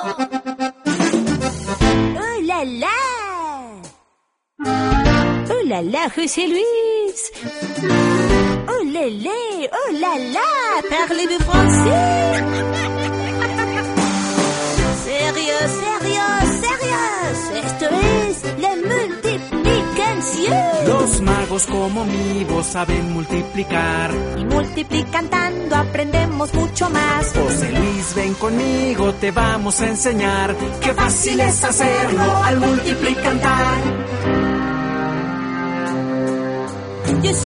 ¡Oh, la, la! ¡Oh, la, la, José Luis! ¡Oh, lélé! ¡Oh, la, la! Parlez-vous français? ¡Sérieux, sérieux, sérieux! Esto es la multiplicación. Los magos como mi voz saben multiplicar. Y multiplicando aprendemos mucho más. José Luis, ven conmigo, te vamos a enseñar. Qué fácil es hacerlo al multiplicar.